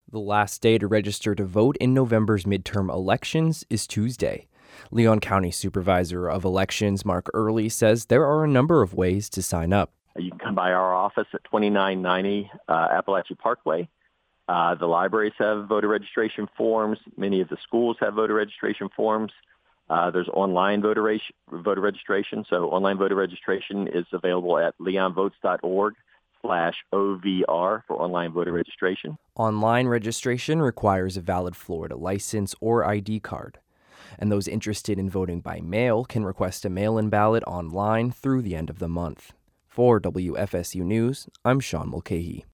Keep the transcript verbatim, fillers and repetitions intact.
The last day to register to vote in November's midterm elections is Tuesday. Leon County Supervisor of Elections Mark Early says there are a number of ways to sign up. You can come by our office at twenty-nine ninety uh, Appalachia Parkway. Uh, the libraries have voter registration forms. Many of the schools have voter registration forms. Uh, there's online voter, reg- voter registration. So online voter registration is available at leonvotes.org slash OVR for online voter registration. Online registration requires a valid Florida license or I D card. And those interested in voting by mail can request a mail-in ballot online through the end of the month. For W F S U News, I'm Sean Mulcahy.